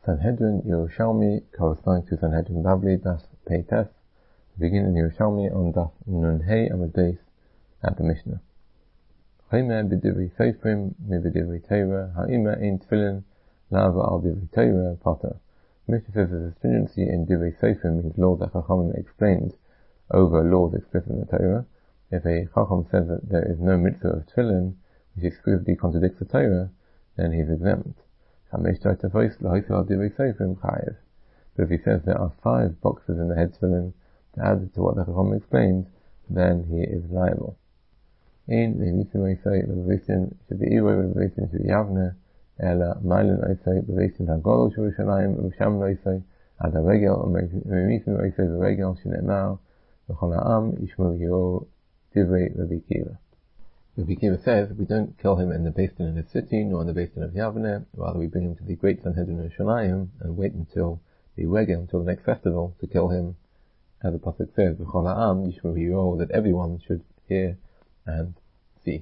Sanhedrin Yerushalmi corresponds to Sanhedrin Bavli Das Peites. We begin in Yerushalmi on Das Nun Hey Amud Beis at the Mishnah. Chayme b'divrei seifrim mib'divrei Torah ha'ima ein tefillin la'ava al divrei Torah potter. Mishnah says that the stringency in divrei seifrim means laws that Chachamim explained over laws explicit in the Torah. If a Chacham says that there is no mitzvah of tefillin, which exclusively contradicts the Torah, then he is exempt. But if he says there are 5 boxes in the head tefillin to add to what the Chacham explained, then he is liable. In the Mitzvah should be Iroy should be Yavne, Ela Mailin Oisei, Bevesin Hagol Shurushalayim, Usham Oisei, Ad HaRegel, Mitzvah Oisei, Beregel, Shinemar, V'chol Ha'am, Yishmul Yiro, Divrei Rabbi Kiva. Rabbi Kiva says, we don't kill him in the Beis Din of his city, nor in the Beis Din of Yavne, rather we bring him to the great Sanhedrin of Yerushalayim, and wait until the Regel, until the next festival, to kill him, as the Pasuk says, V'chol Ha'am, Yishmul Yiro, that everyone should hear and see.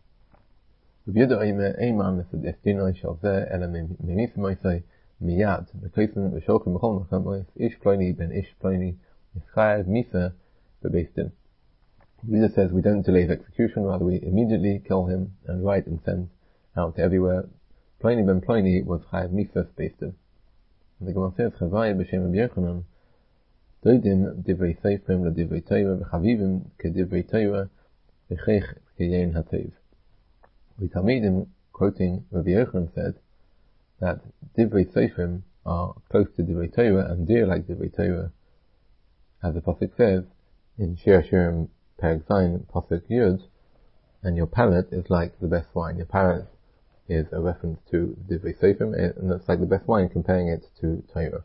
Rabbi Yehuda Omer, Eiman, Efdinoi Shal Zeh, Ela Memisim Oisei, Miyad, Mekoisen, V'sholkim B'chol Machem Ois, Ish Ploni, Ben Ish Ploni, Yischayev, Misa, Beis Din. Jesus says we don't delay his execution, rather we immediately kill him and write and send out to everywhere. Ploni ben Ploni was Chayev Misa Beis Din. The Gemara says, Chavai b'shem Rabbi Yochanan, Doidim divrei seifrim l'divrei Torah, v'chavivim k'divrei Torah, v'chech k'yein hatev. We Talmidim, quoting Rabbi Yochanan, said that divrei seifrim are close to divrei Torah and dear like divrei Torah, as the Pasuk says in Shir Hashirim Perek Zayin Pasuk Yud, and your palate is like the best wine. Your palate is a reference to divrei seifrim, and it's like the best wine, comparing it to Torah.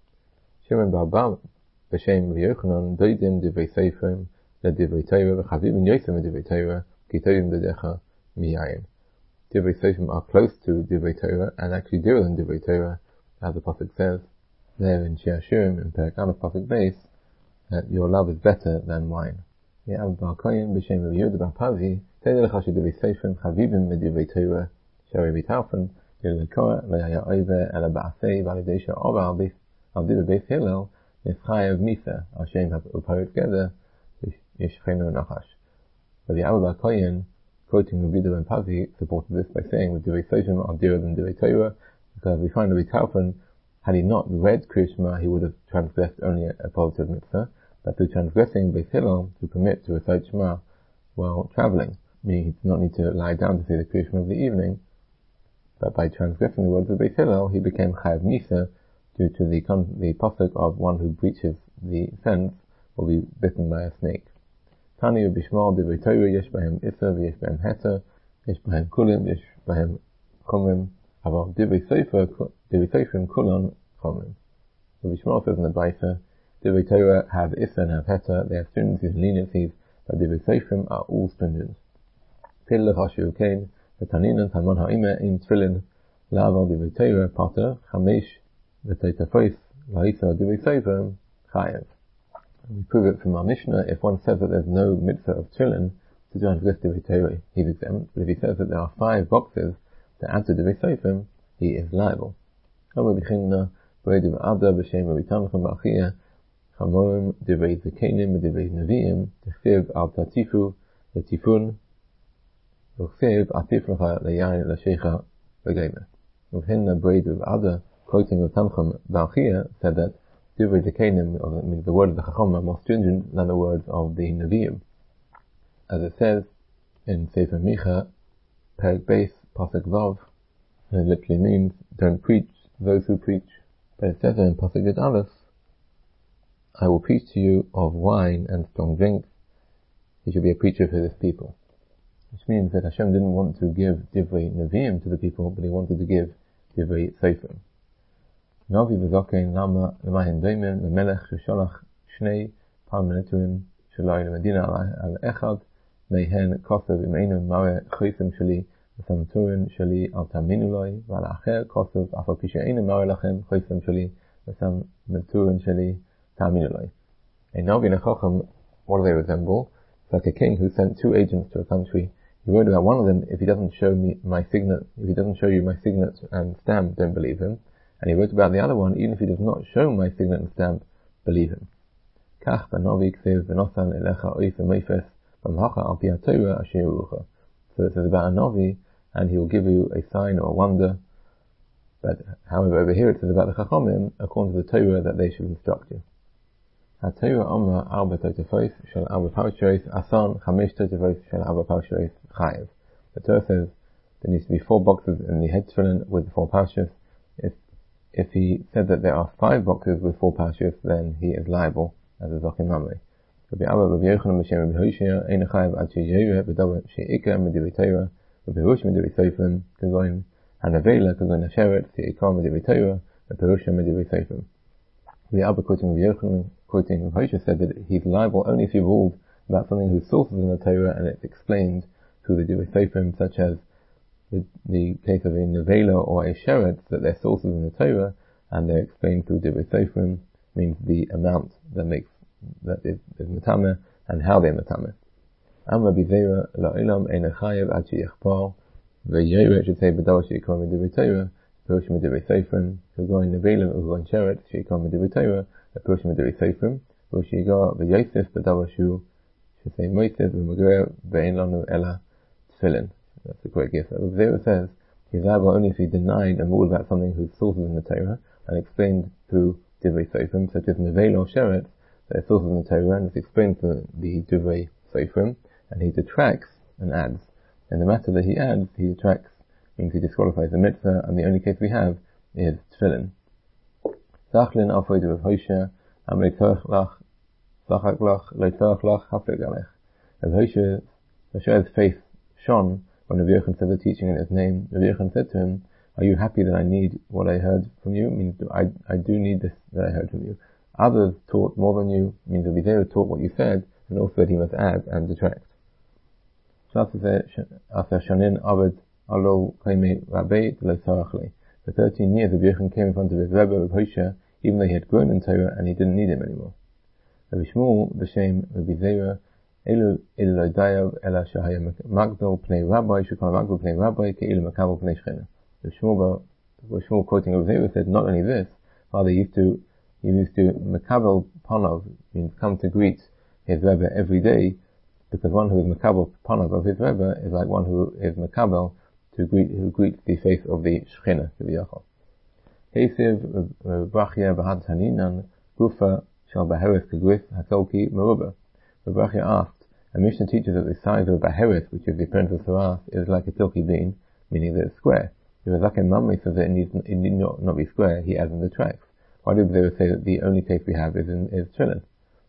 Shimon bar Abba b'shem Rabbi Yochanan, doidim divrei seifrim l'divrei Torah v'chavivim yosem l'divrei Torah ki tovim b'decha miyayin. Divrei seifrim are close to divrei Torah and actually dearer than divrei Torah, as the Pasuk says there in Shir Hashirim in Perek Aleph Pasuk Beis, that your love is better than wine. Ye'av bar Koyin b'shem Rabbi Yehuda bar Pavi, Tedei lecha shedivrei seifrim chavivim l'divrei Torah sherei b'tarfen l'lekoa le'haya oive ela ba'asei v'alidei she'over al divrei Beis Hillel nischayev misa al shem u'parit geder yishchenu nachash. But Ye'av bar Koyin, quoting Rabbi Yehuda bar Pavi, supported this by saying that divrei seifrim are dearer than divrei Torah, because we find Rabbi Tarfon, had he not read Kriyas Shema, he would have transgressed only a positive mitzvah, but through transgressing Beis Hillel to permit to recite Shema while traveling, meaning he did not need to lie down to say the Kriyas Shema of the evening, but by transgressing the words of Beis Hillel, he became Chayav Misa due to the pasuk of one who breaches the fence will be bitten by a snake. Tani Bishmal Divrei Torah yesh bahem Issa v'yesh bahem Heter, yesh bahem Kulim, yesh bahem Chumim, Aval Divrei Seifrim Kulan Chumim. Rabbi Shmuel says in the Brisa, Divrei Torah have Issa and have Heter, they have stringencies and leniencies, but Divrei Seifrim are all stringent. Pil l'chashu ukein, v'taninan tamon ha'ime in tefillin, la'aval Divrei Torah pater, chamesh v'teitafos, la'isa Divrei Seifrim, chayev. We prove it from our Mishnah. If one says that there's no mitzvah of tefillin to transgress Divrei Torah, he's exempt. But if he says that there are 5 boxes to add to Divrei Seifrim, he is liable. Rabbi Chinna, B'rei Ada b'shem Rabbi Tanchem b'Achia, Chamorim Divrei Zekenim Divrei Neviim, T'chsev al Tatifu L'Tifun, T'chsev Atif L'cha L'Yayin L'Shecha L'Geimah. Rabbi Chinna, B'rei Ada, quoting Rabbi Tanchem b'Achia, said that Divrei Zekenim, means the words of the Chacham, are more stringent than the words of the Neviim. As it says in Sefer Micha, Perek Beis, Pasuk Vav, and it literally means don't preach those who preach. But it says in Pasuk Yud Aleph, I will preach to you of wine and strong drink. He should be a preacher for this people. Which means that Hashem didn't want to give Divrei Neviim to the people, but he wanted to give Divrei Seifrim. Navi v'zokein lama l'mahin doimen l'melech shesholach shnei parmenituim shalai l'medina al echad mehen kosev imeinu mare choisim shali v'samturin shali al taminuloi v'al acher kosev afal pishe'einu mare lachem choisim shali v'samturin shali taminuloi. A Navi and a Chacham, what do they resemble? It's like a king who sent 2 agents to a country. He wrote about one of them, if he doesn't show you my signet and stamp, don't believe him. and he wrote about the other one, even if he does not show my signet and stamp, believe him. Kach b'novi k'sev v'nosan elecha oif v'meifes v'mhacha al pi ha'torah asher yerucha. So it says about a Novi, and he will give you a sign or a wonder. But however, over here it says about the Chachamim, according to the Torah that they should instruct you. HaTorah Omra Arba Totefos Shel Arba Parshois Asan Chamesh Totefos Shel Arba Parshois Chayev. The Torah says there needs to be 4 boxes in the head tefillin with 4 parshas. If he said that there are 5 boxes with 4 parshas, then he is liable as a Zokin Mamre. Rabbi Abba, Rabbi Yochanan, B'Shem Rabbi Hoshea, Ein Chayev Ad She'yireh B'Davar She'ikra Medivei Torah, Rabbi Hush Medivei Seifrim, Kagoin Hanavela, Kagoin Hasheret, She'ikra Medivei Torah, Rabbi Hush Medivei Seifrim. Rabbi Abba, quoting Rabbi Yochanan, quoting Rabbi Hoshea, said that he's liable only if he ruled about something whose sources in the Torah and it's explained through the Divei Seifrim, such as the case of a Nevela or a Sheret, that their sources in the Torah and they're explained through Divei Seifrim, means the amount that is Matame and how they're Matame. Am Rabbi Zera la'olam ein chayev ad she'yachpar v'yireh should say b'davar she'ikra midivei Torah perush midivei Seifrim kagoin Nevela ugoin Sheret she'ikra midivei Torah perush midivei Seifrim v'shigar v'yosef b'davar shu should say Moises v'magrer ve'en lanu ela tefillin. That's the correct guess. Rabbi Zera says he's liable only if he denied and ruled about something whose sources in the Torah and explained through Divrei Seifrim, such as Nevela or Sheret, their sources in the Torah, and it's explained through the Divrei Seifrim, and he detracts and adds. In the matter that he adds, he detracts, means he disqualifies the mitzvah, and the only case we have is tefillin. Zachlin avoid Rav Hoshea, am leitorach lach, zachak lach, leitorach lach, hafleg alech. Rav Hoshea's face shone when Rabbi Yochanan said the teaching in his name. Rabbi Yochanan said to him, "Are you happy that I need what I heard from you?" Means I do need this that I heard from you. Others taught more than you, means Rabbi Zera taught what you said, and also that he must add and detract. For 13 years, Rabbi Yochanan came in front of his Rebbe, Rabbi Hoshea, even though he had grown in Torah and he didn't need him anymore. Rabbi Shmuel, B'Shem Rabbi Zera, Elu Ilodayav Ela Shahaya Magdal Pnei Rabbi, Shukal Magdal Pnei Rabbi, Ke'ilu Makabal Pnei Shchina. Shmuel quoting Rabbi Zera said not only this, rather he used to Makabal Panov, means come to greet his Rebbe every day, because one who is Makabal Panov of his Rebbe is like one who is Makabal who greets the face of the Shechina, the V'yachal. Hesiv Brachya Bahad Haninan Gufa Shal Baheres Kegwith Hatolki Meruba. Brachya asked, a Mishnah teaches that the size of a Baheres, which is the appearance of Saras, is like a Tilki bean, meaning that it's square. If a Zaken Mamre says that it need not be square, he adds in the tracks. Why do they say that the only case we have is tefillin?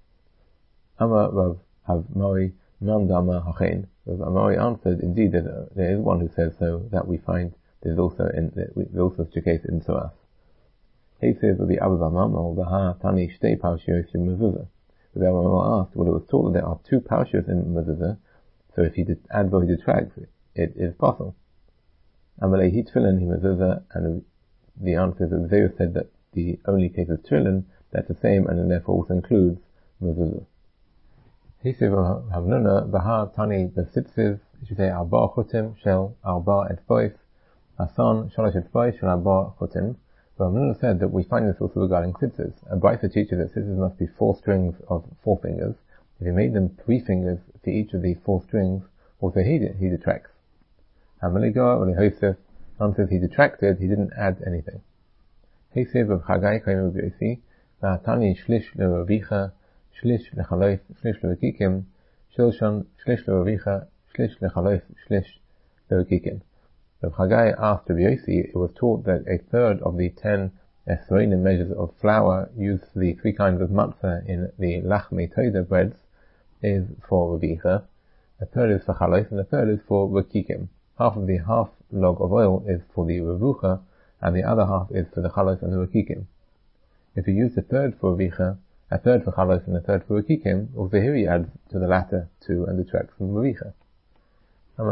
Amar Rav Havmari Mandama Hachein. Rav Amari answered, indeed there is one who says so, that we find there's also such a case in Saras. He says Rabbi Abba Mamal Baha Tani Shtei Parshios in Mezuzah. Rabbi Abba Mamal asked, well, it was taught that there are 2 Parshios in Mezuzah, so if he adds or he detracts, it is possible. Amalei He Tefillin He Mezuzah, and the answer is that Zera said that the only case of tefillin, that's the same, and therefore also includes mezuzah. He said, Havnuna Bahar Tani Besitzes, it should say Arba Chotim Shel Arba Etfois, Asan Shalosh Etfois Shel Arba Chotim. Havnuna said that we find this also regarding tzitzis. A Brisa teaches that tzitzis must be 4 strings of 4 fingers. If he made them 3 fingers for each of the 4 strings, also he detracts. Hamaligar, when Yosef answers he detracted, he didn't add anything. He says of Chagai Kaim Rabbi Yossi, V'atani shlish le'Ravicha, shlish lechaloif, shlish le'Rekikim, shilshon shlish le'Ravicha, shlish lechaloif, shlish le'Rekikim. Rav Chagai asked Rabbi Yossi, it was taught that 1/3 of the 10 esroinim measures of flour used for the 3 kinds of matzah in the lachmei toda breads is for Ravicha, 1/3 is for chaloif, and 1/3 is for Rekikim. Half of the half log of oil is for the Ravucha, and the other half is for the Chalos and the Rekikim. If you use 1/3 for Ravicha, 1/3 for Chalos and 1/3 for Rekikim, also here he adds to the latter 2 and detracts from Ravicha. The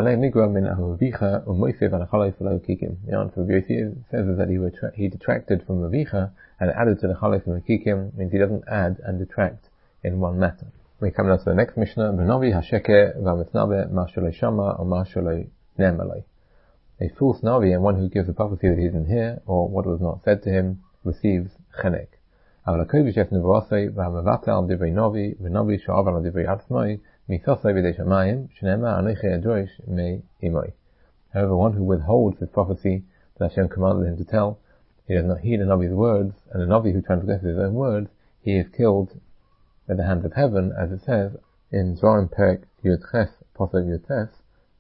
answer of Yossi says that he detracted from Ravicha and added to the Chalos and Rekikim, means he doesn't add and detract in one matter. We come now to the next Mishnah, B'novi Hasheke V'Amitnabe Ma'Sholei Shama or Ma'Sholei Ne'emalei. A false Navi and one who gives a prophecy that he didn't hear, or what was not said to him, receives chenek. אבל הכל בשף נבואסי והמבטל על דברי נובי ונובי שעובר על דברי עצמוי מתוסי בידי שמיים שנאמר אנוכי אדרוש מאמוי. However, one who withholds his prophecy that Hashem commanded him to tell, he does not heed a Navi's words, and a Navi who transgresses his own words, he is killed at the hands of heaven, as it says in Dvarim Perek Yud-Ches, Pasuk Yud-Tes,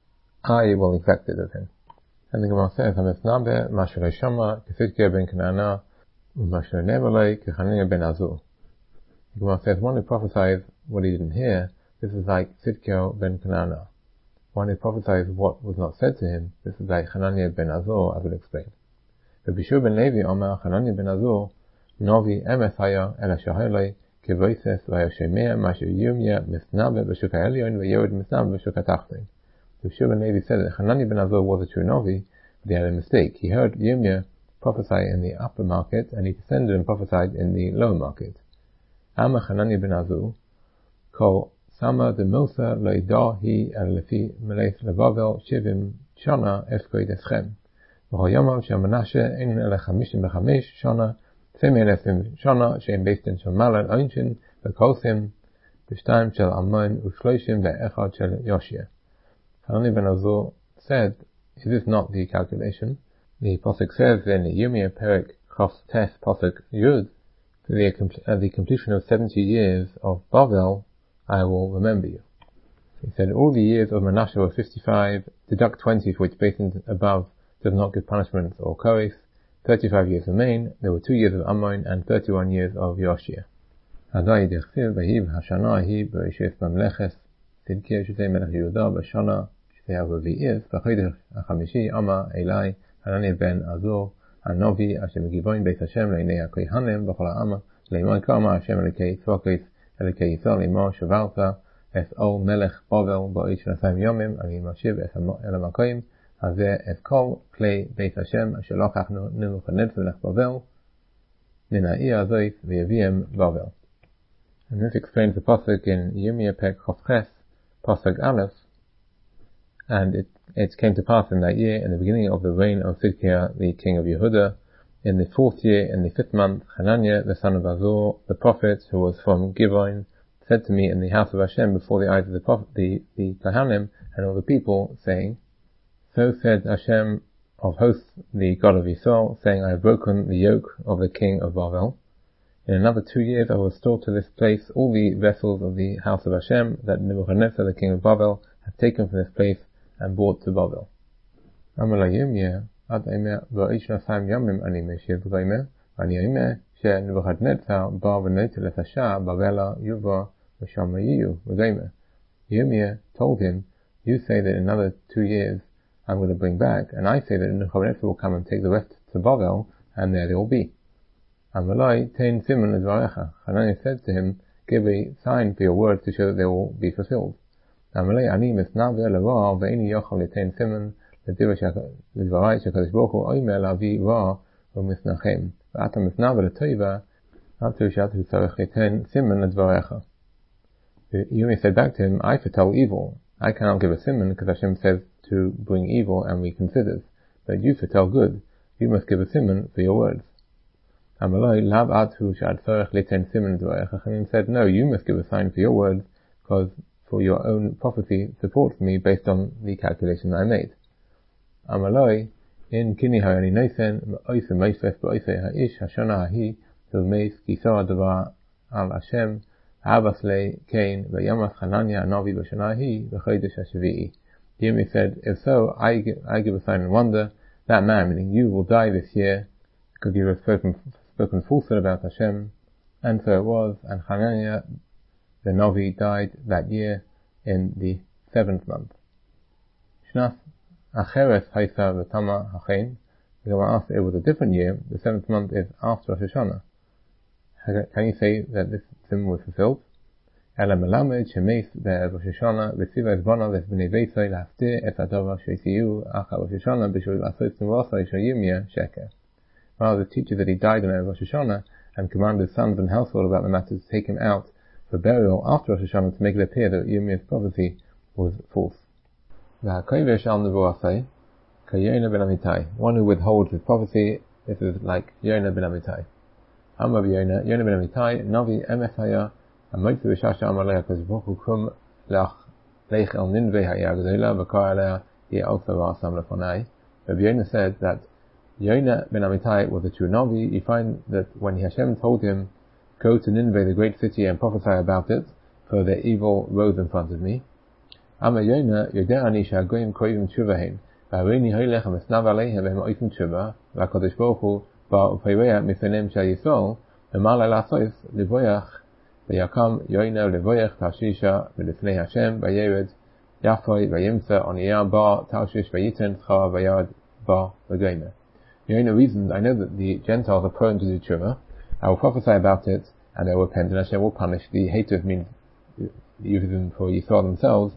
I will exact it of him. And the Gemara says, HaMesnabe Mashrei Shama Kesidkiah ben Kenana Mashrei Nebalei Kechananiah ben Azur. The Gemara says, one who prophesies what he didn't hear, this is like Sidkiah ben Kenana. One who prophesies what was not said to him, this is like Hananiah ben Azur, as we'll explain. Rabbi Shua ben Levi Omer Hananiah ben Azur Novi emes haya ela shahelei kevoises vayashemea masher yumya misnabe b'shuk ha'elyon v'yod misnabe b'shuk ha'tachton. Rabbi Shua ben Levi said that Hananiah ben Azur was a true Novi, but he had a mistake. He heard Yumya prophesy in the upper market, and he descended and prophesied in the lower market. Ama Hananiah ben Azur kol Sama de Mosa Leidahi Lefi Melech Levavel Shivim Shana Efkoi Deschem. V'hoyamav Shamanashe Ein Ele Chamishim B'Chamesh Shana Tzemi Elefim Shana Shein Beistin Shel Malad Oinshin V'Kosim B'Shtayim Shel Amon U'Shloishim Ve'echad Shel Yoshia. Hananiah ben Azur said, is this not the calculation? The Pasuk says in Yirmiyah Perek Chaf Tes Pasuk Yud, at the completion of 70 years of Bavel, I will remember you. He said, all the years of Manasseh were 55, deduct 20 for which Beistin above does not give punishment or koris, 35 years remain, there were 2 years of Ammon and 31 years of Yoshia. Hadai dechsiv v'hiv hashana hi b'rishes mamleches, Sidkiah shetei melech Yehuda b'shana shetei ha'revi'is, v'chodesh ha'chamishi ama Elai Hananiah ben Azur Hanovi asher megivoin beis Hashem le'nei ha'kohanim b'chol ha'ama le'imon kama Hashem elikei tzvokis elikei Yisrael imo shavarta es ol melech Bavel ba'id shnasayim yomim ani mashiv es el ha'makoyim hazeh es kol klei beis Hashem asher lokachnu Nebuchadnezzar melech Bavel nina'ir azois v'yaviem Bavel. And this explains the pasuk in Yirmiyah Perek Chaf Ches, pasuk Aleph, and it came to pass in that year, in the beginning of the reign of Sidkiah, the king of Yehuda, in the 4th year, in the 5th month, Hananiah, the son of Azur, the prophet, who was from Givon, said to me in the house of Hashem before the eyes of the Kohanim and all the people, saying, so said Hashem of hosts, the God of Yisrael, saying, I have broken the yoke of the king of Bavel. In another 2 years I will restore to this place all the vessels of the house of Hashem that Nebuchadnezzar, the king of Bavel, had taken from this place and brought to Bavel. Amar Yirmiyah, ad emer v'oish nasayim yomim ani meshiv v'omer, ani emer she Nebuchadnezzar bar v'notel es Hasha Bavela yuva v'shamayiyu v'omer. Yirmiyah told him, you say that in another 2 years I'm going to bring back, and I say that Nebuchadnezzar will come and take the rest to Bavel, and there they will be. Amalai tein siman l'dvarecha. Hananiah said to him, give a sign for your words to show that they will be fulfilled. Amalei ani misnabe leva ve'ini yochel l'tein siman l'dvarai shekadosh baruch hu oimer lavi ra u'misnachem ve'ata misnabe l'toiva atu shatu tzarech l'tein siman l'dvarecha. Yirmiyah said back to him, I foretell evil. I cannot give a siman because Hashem says to bring evil and we consider. But you foretell good. You must give a siman for your words. Amalai lav atu shad tzarech l'tein siman l'dvarecha. Hananiah said, no, you must give a sign for your words because for your own prophecy supports me based on the calculation that I made. Amaloi, in kini hayani noisen, oise meisves b'oise ha'ish hashana hahi, tilmeis kisar davar al Hashem, havas le kain, v'yamas Hananiah Hanavi b'shana hahi, v'chodesh hashvi'i. Yirmiyah said, if so, I give a sign and wonder, that man, meaning you, will die this year, because you have spoken falsehood about Hashem. And so it was, and Hananiah the Navi died that year in the 7th month. Shnas Acheres Haisa V'Tama Hachein. The Gemara asked, it was a different year. The 7th month is after Rosh Hashanah. Can you say that this sim was fulfilled? Ela melamed shemeis be'Rosh Hashanah v'tziva ezbana v'bnei Beisai laftir et adava sheisiyu acha Rosh Hashanah b'shul asos t'murasai sheyimya sheker. Rather, the teacher that he died on Rosh Hashanah and commanded his sons and household about the matter to take him out for burial after Rosh Hashanah to make it appear that Yirmiyah's prophecy was false. V'hakovesh al nevuasai Yonah ben Amittai, one who withholds his prophecy. This is like Yonah ben Amittai. Amar Yonah ben Amittai, Navi emes haya, Amoitzu v'shasha amar leha kazvuchu kum lech el Ninveh ha'ya g'dola v'kar alea ye also v'asam lefonai. Rabbi Yonah said that Yonah ben Amittai was a true Navi. You find that when Hashem told him, go to Nineveh, the great city, and prophesy about it, for their evil rose in front of me. Amar Yonah, Yodeh ani she'hagoyim koivim tshuvahein, v'harini hoylech ha'mesnav aleihem v'hem oitim tshuva, v'HaKadosh Baruch Hu ba'upeireh mifanim shel Yisrael, v'malai lasois livoyach, v'yakam Yonah livoyach Tarshisha v'lifnei Hashem, v'yered Yafoi v'yimtza oniyah ba Tarshish v'yiten tzchar v'yad ba v'goymer. Yonah reasoned, I know that the Gentiles are prone to do tshuva. I will prophesy about it, and they will repent, and Hashem will punish. The hatred means use them for Yisrael themselves.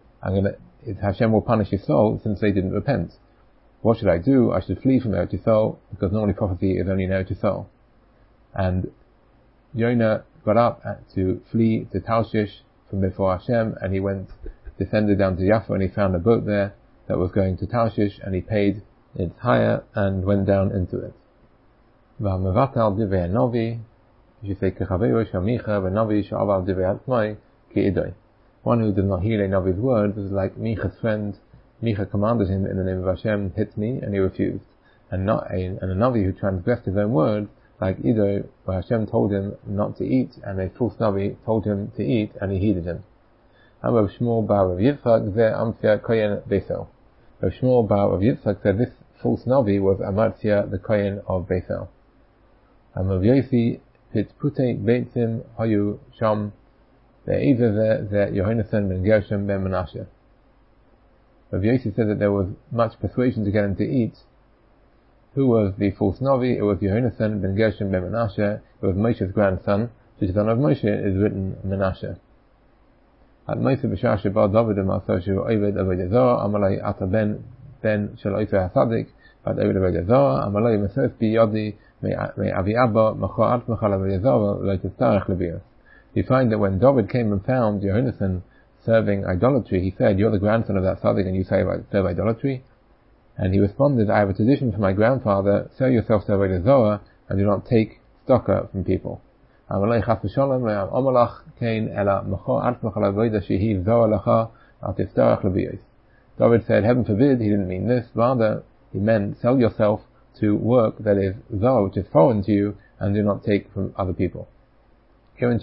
Hashem will punish Yisrael since they didn't repent. What should I do? I should flee from Eretz Yisrael, because normally prophecy is only in Eretz Yisrael. And Yonah got up to flee to Tarshish from before Hashem, and he descended down to Jaffa, and he found a boat there that was going to Tarshish, and he paid its hire and went down into it. V'ha'mevatal divrei ha'navi, you say kechaveru shamicha v'navi she'aval divrei ha'tzmai ki'idoi. One who does not hear a Navi's words is like Micha's friend. Micha commanded him in the name of Hashem, hit me, and he refused. And a Navi who transgressed his own words, like Ido, where Hashem told him not to eat, and a false Navi told him to eat, and he heeded him. And Rav Shmuel bar Rav Yitzchak zeh Amtzia Kohen Beisel. Rav Shmuel bar Rav Yitzchak said this false Navi was Amatzia, the Kohen of Beisel. And Rav Yossi pit pute beitzim hayu sham ve'ezer ze Yohanan ben Gershom ben Menashe. Rav Yossi said that there was much persuasion to get him to eat. Who was the false Navi? It was Yohanan ben Gershom ben Menashe. It was Moshe's grandson. The son of Moshe is written Menashe. At Moshe b'shashe bar David Masoshu Oved Avodah Zarah Amalei Ata ben Shel Ofer Hasadik Bad Oved Avodah Zarah Amalei Mesos Bi Yodi Me Avi Abba Machor Atmach Al Avodah Zarah Lo Tistarech Levios. You find that when David came and found Yohanan serving idolatry, he said, "You're the grandson of that Sadik, and you serve idolatry." And he responded, "I have a tradition from my grandfather: sell yourself to Avodah Zarah and do not take stocker from people." David said, heaven forbid, he didn't mean this. Rather, he meant sell yourself to work that is Zarah, which is foreign to you, and do not take from other people. Who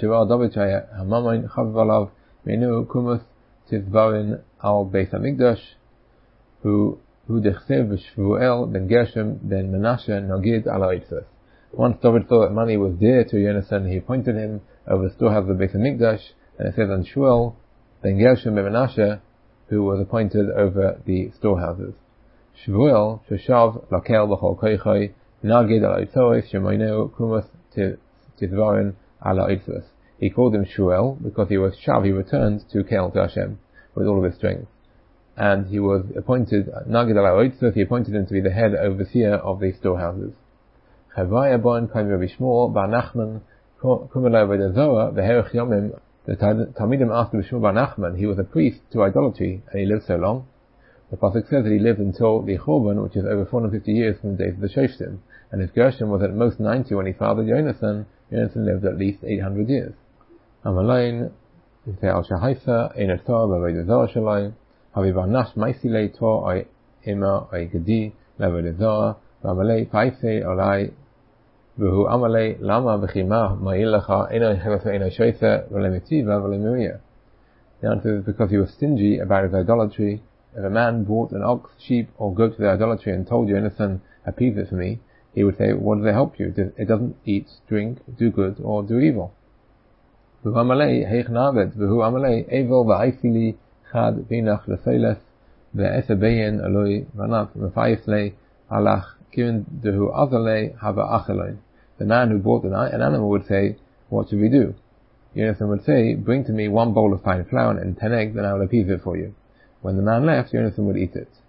dechsev Shmuel ben Gershom ben Menashe nogid ala Eitzos. Once David thought that money was dear to Yonasan, he appointed him over the storehouse of Beis HaMikdash, and it says on Shmuel ben Gershom ben Menashe, who was appointed over the storehouses. Shmuel sheshav lakel b'chol koichoi nagid ala Eitzos shemoineu kumus tidvarin ala Eitzos. He called him Shmuel because he was shav, he returned to Kel, to Hashem, with all of his strength. And he was appointed, Nagid ala Eitzos, he appointed him to be the head overseer of the storehouses. Chavaya bon kaim Rabbi Shmuel bar Nachman kumelai avodah zarah v'herech yomim. The Talmidim asked Rabbi Shmuel bar Nachman, he was a priest to idolatry, and he lived so long. The pasuk says that he lived until the Churban, which is over 450 years from the days of the Shoftim, and his Gershom was at most 90 when he fathered Yonasan. Yonasan lived at least 800 years. Amalain, say al shahaisa ein etzah v'avodah zarah shalai. Havivanash maisilei tor ay ima ay gedi l'avodah zarah v'amalei paisei olai v'hu amalei lama v'chima ma'ilacha ena chelas v'ena shoyse v'lemitiva v'lemiria. The answer is because he was stingy about his idolatry. If a man bought an ox, sheep, or goat to the idolatry and told Yonasan, appease it for me, he would say, what does it help you? It doesn't eat, drink, do good, or do evil. V'hu amalei heich navet v'hu amalei evil v'aisili Chad binach leseles ve'esebeyen aloi vanat mefayisle alach kirin dehu azalei hava acheloin. The man who bought an animal would say, what should we do? Yonasan would say, bring to me 1 bowl of fine flour and 10 eggs, and I will appease it for you. When the man left, Yonasan would eat it.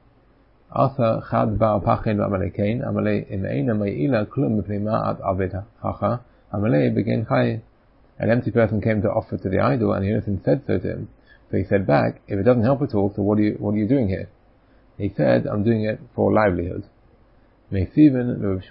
Asa chad bar pachin v'amalekain amalei imeina me'ila klum mipnei ma'at aved hacha amalei began chai. An empty person came to offer to the idol, and Yonasan said so to him. So he said back, if it doesn't help at all, so what are you doing here? He said, I'm doing it for livelihood. There's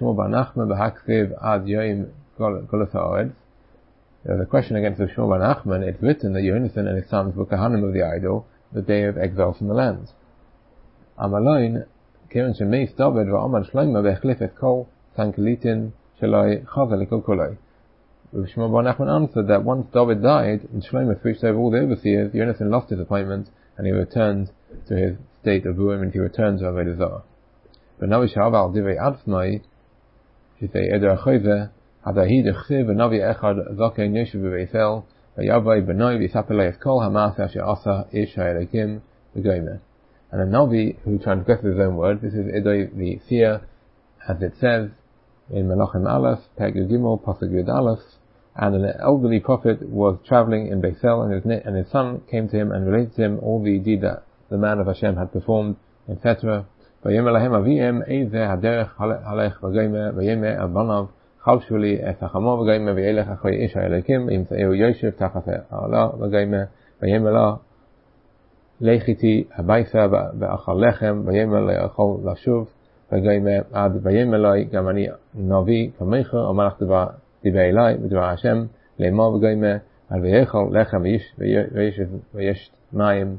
a question against Rav Shmuel bar Nachman. It's written that Yonasan and his sons were Kahanim of the idol the day of exile from the land. Amaloin, Keren Shemeis David va'Amad Shlomo be'echlif et kol sankelitin sheloi chazalikol koloi. Rav Shmuel bar Nachman answered that once David died and Shlomo switched over all the overseers, Yonasan lost his appointment and he returned to his state of ruin and he returned to Avodah Zarah. But now we shall have divrei Adfnai, she say Eder Achoize, Hadahi dechsiv v'navi echad zaken yeshiv b'Beithel, v'yavai b'noi v'yisapelei et kol ha'maaseh asher asa ish ha'elekim v'goyme. And a Navi who transgresses his own word, this is Idoi the seer, as it says in Melachim Aleph, Peg Gimel, Pasuk Yud Aleph, and an elderly prophet was traveling in Beithel, and his son came to him and related to him all the deed that the man of Hashem had performed, etc. ויאמר להם אביהם איזה הדרך הלך וגוימה ויאמר הבניו חלשו לי את החמור וגוימה וילך אחרי איש האלוקים ימצאו יושב תחת העלה וגוימה ויאמר לו לך איתי הביתה ואכל לחם ויאמר לאכול לשוב וגוימה עד ויאמר לו גם אני נביא כמוך אומר לך דבר אלי ודבר השם לאמור וגוימה על ויאכל לחם ויש מים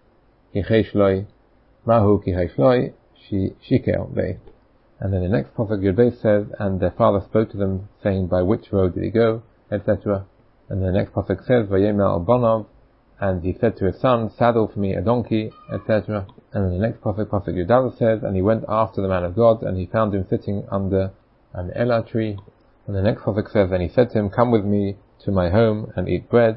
כיחש לוי מהו כיחש לוי Shikel they. And then the next Pasuk Yud says, and their father spoke to them, saying, by which road did he go, etc. And the next Pasuk says, Vayemel al-Banov, and he said to his son, saddle for me a donkey, etc. And then the next Pasuk Yud says, and he went after the man of God, and he found him sitting under an Ela tree. And the next Pasuk says, and he said to him, come with me to my home and eat bread.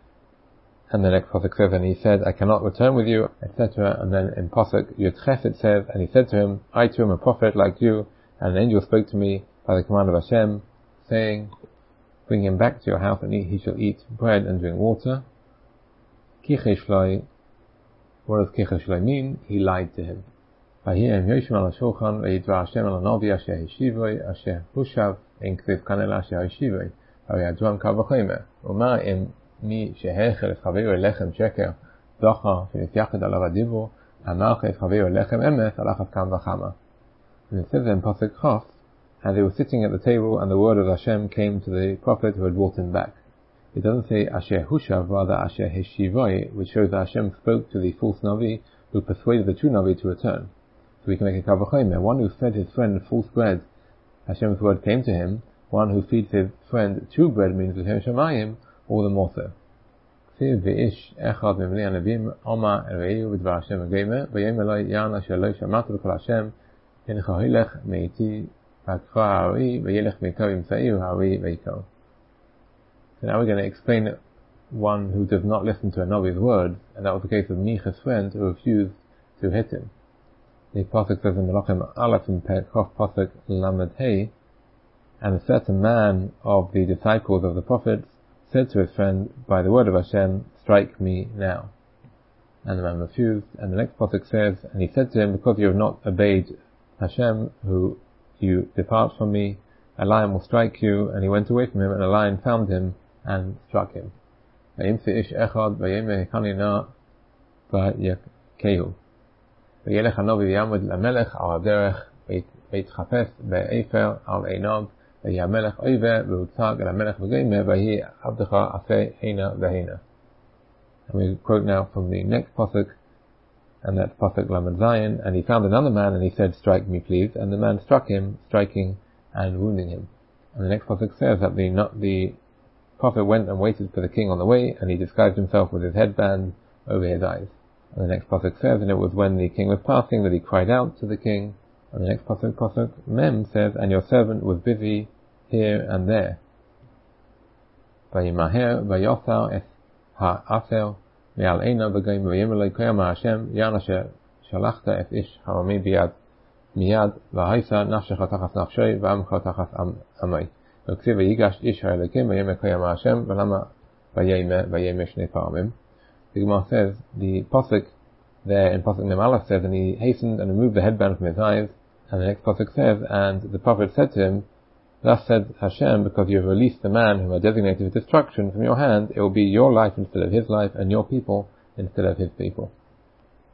And the next Pasuk says, and he said, I cannot return with you, etc. And then in Pasuk Yud Ches it says, and he said to him, I too am a prophet like you, and an angel spoke to me by the command of Hashem, saying, bring him back to your house and he shall eat bread and drink water. Kicheshloi, what does Kicheshloi mean? He lied to him. Vayim Yoshim al Shulchan, vayidvar Hashem al Navi asher hishivoi, asher hushav, in ktiv kanel asher hishivoi, vayadram kavachomer, umar im מי שהחל את חברו אליכם שקר זכר שנתייחד עליו הדיבור אמר את חברו אליכם אמס על אחת כמה וכמה. And it says in Pasuk Chaf, and they were sitting at the table and the word of Hashem came to the prophet who had brought him back. It doesn't say Asher Hushav, rather Asher Heshivoi, which shows that Hashem spoke to the false Navi who persuaded the true Navi to return. So we can make a Kavachomer, one who fed his friend false bread, Hashem's word came to him. One who feeds his friend true bread means with him Shemayim, all the more so. Ksiv v'ish echad mimli anavim oma elveiu v'dvar Hashem v'geimer v'yem eloi yana shelo shamatu v'kol Hashem incha hilech meiti v'akfa ha'ari v'yelech meito v'imtzaiu ha'ari v'yiko. So now we're going to explain one who does not listen to a Navi's words, and that was the case of Micha's friend who refused to hit him. The Pasuk says in Melachim Aleph in Perkof Pasuk Lamed Hey, and a certain man of the disciples of the prophets said to his friend, by the word of Hashem, strike me now. And the man refused, and the next Pasuk says, and he said to him, because you have not obeyed Hashem, who you depart from me, a lion will strike you, and he went away from him, and a lion found him, and struck him. וילך הנביא ויעמוד למלך על הדרך ויתחפש באפר על עיניו ויהי המלך אויבה והוצג אל המלך וגיימה ויהי עבדך עשה הנה והנה. And we quote now from the next pasuk, and that's pasuk Lamed Zayin, and he found another man and he said, strike me please, and the man struck him, striking and wounding him. And the next pasuk says that the prophet went and waited for the king on the way, and he disguised himself with his headband over his eyes. And the next pasuk says, and it was when the king was passing that he cried out to the king. And the next pasuk Mem says, and your servant was busy here and there. Vayimaher vayosar es ha'aser me'al einav v'goyim v'yemar lo koyama Hashem yana shalachta es ish harami biyad miyad v'haisa nafshecha tachas nafshoi v'amcha tachas amai v'ksiv v'yigash ish ha'elokim v'yemar koyama Hashem v'lama v'yemer shnei paramim. The Gemara says, the pasuk there in pasuk Mem Aleph says, and he hastened and removed the headband from his eyes. And the next pasuk says, and the prophet said to him, thus said Hashem, because you have released the man whom I designated for destruction from your hand, it will be your life instead of his life, and your people instead of his people.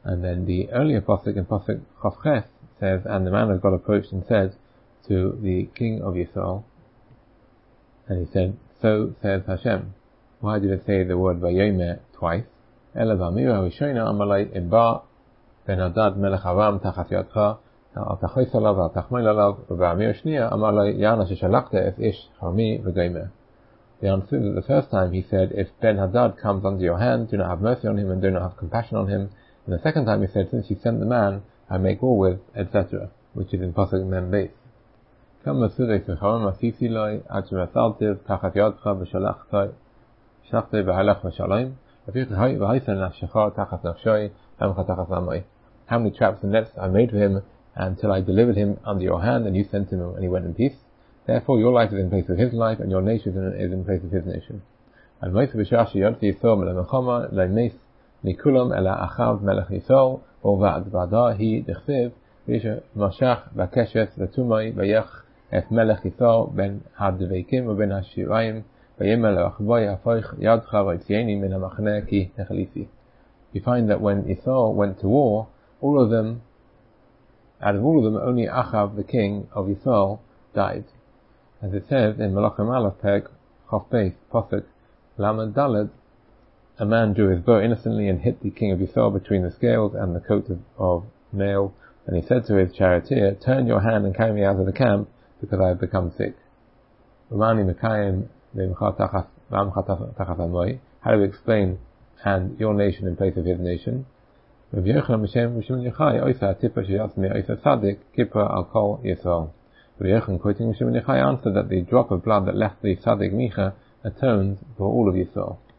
And then the earlier pasuk in pasuk Chavches says, and the man of God approached and said to the king of Yisrael, and he said, so says Hashem. Why did it say the word Vayomer twice? Ela b'amira harishona amalei imba ben Hadad melech Aram tachat yadcha al tachos alav al tachmol alav v'ba'amira shniya amalei yana sheshalachta es ish charmi v'gomer. They understood that the first time he said, if Ben Hadad comes under your hand, do not have mercy on him and do not have compassion on him. And the second time he said, since you sent the man, I make war with, etc., which is in pasuk Mem Beis. Kam masudei v'charon masisi loi ad shemasaltiv tachat yadcha v'shalachta shalachta v'halach v'shalom v'haisan nafshecha tachat nafshoi hamcha tachat lamoi. How many traps and nets I made for him until I delivered him under your hand and you sent him and he went in peace. Therefore your life is in place of his life and your nation is in place of his nation. And Moshe b'shach yodzi Yisrael me'lemechama le'meis mikulam ela achav melech Yisrael ovad v'ada hi dechsev v'yish mashach v'keshes v'tumai v'yech et melech Yisrael ben hadveikim v'ben hashirayim v'yemel v'achvoy hafoich yadcha v'yitzieni min hamachneh ki nechalisi. You find that when Yisrael went to war, out of all of them, only Achav, the king of Yisrael, died. As it says in Malachim Aleph Perek Chof Beis Pasuk Lamed Daled, a man drew his bow innocently and hit the king of Yisrael between the scales and the coat of mail, and he said to his charioteer, turn your hand and carry me out of the camp, because I have become sick. How do we explain and your nation in place of his nation? Rabbi Yochanan quoting Shimon Yochai answered that the drop of blood that left the Tzaddik Micha atones for all of Yisrael.